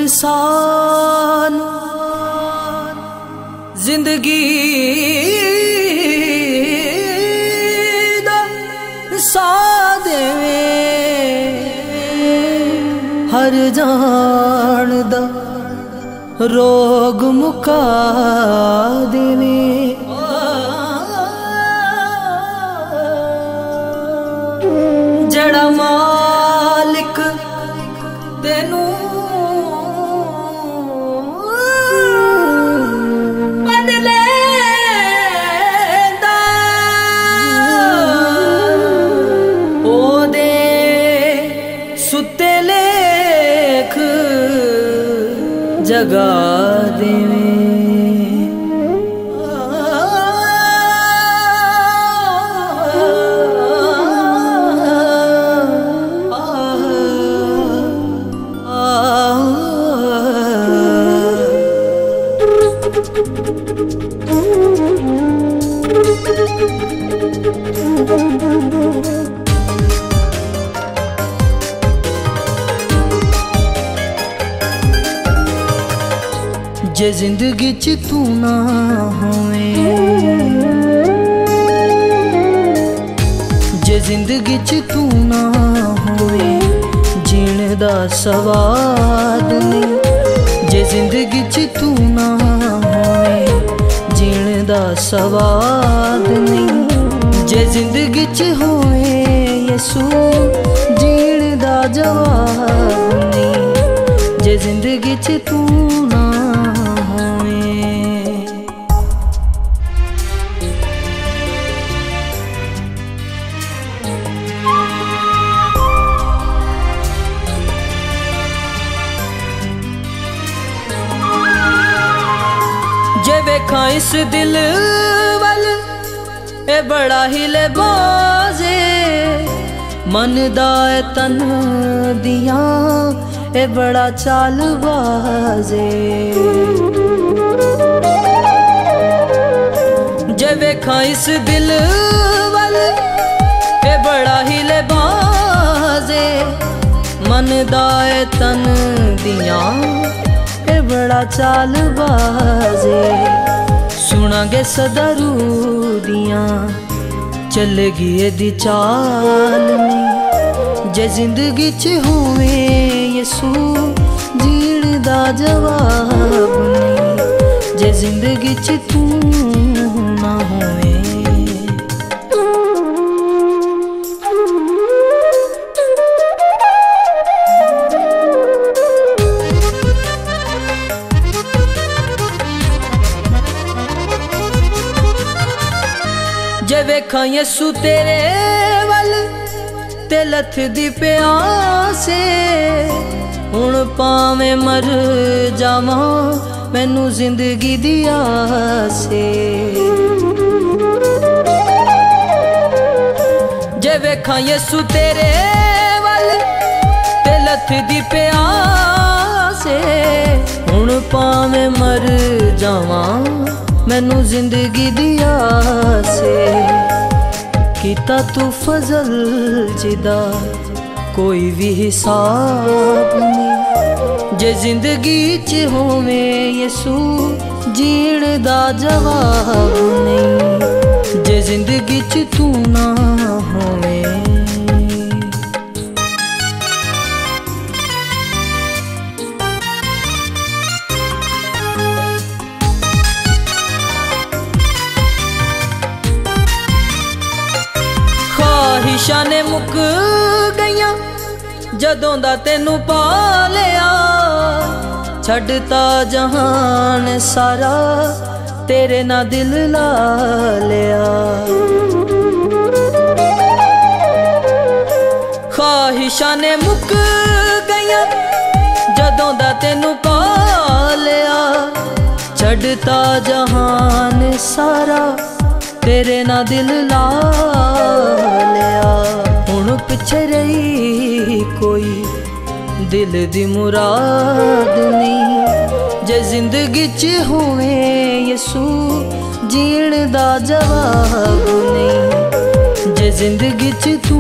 सानू जिंदगी दा साथ देवे हर जान दा रोग मुका देवे जड़ा मालिक तेनू बदले ओ दे सुते लेख जगा देवे जे जिंदगी च तू ना होवे जे जिंदगी च तू ना होवे जीण दा सवाद नहीं जे जिंदगी च तू ना होवे जीण दा सवाद नहीं जे जिंदगी च होवे यसू जीण दा जवाब नहीं जे जिंदगी च तू ना जे वेखा इस दिल वल ए बड़ा हिले बाजे मन दा तन दिया ए बड़ा चाल बाजे जे वेखा इस दिल वल ए बड़ा हिले बाजे मन दा तन दिया बड़ा चाल बाजे सुनांगे सदारू दियां चलेगी एदी चाल नहीं जे जिंदगी च होवे यसू जीण दा जवाब नहीं जे जिंदगी च तू ना होवे जे वेखा यसू तेरे वल ते लथ दी प्यासे हुण पावे मर जावां मैनू जिंदगी दी आसे जे वेखा यसू तेरे वल ते लथ दी प्यासे हुण पावे मर जावां मैनू जिंदगी दी आसे कीता तू फजल जिदा कोई भी हिसाब नहीं जे जिंदगी च होवे यसू जीण दा जवाब नहीं जे जिंदगी च तू ना होवे ख्वाहिशां ने मुक गईयां जदों दा तेनू पा लिया छड्डता जहान सारा तेरे ना दिल ला लिया ख्वाहिशां ने मुक गईयां जदों दा तेनू पा लिया छड्डता जहान सारा तेरे ना दिल ला लिया हुण पिछे रही कोई दिल दी मुराद नहीं जे जिंदगी च होवे यसू जीण दा जवाब नहीं जे जिंदगी च तू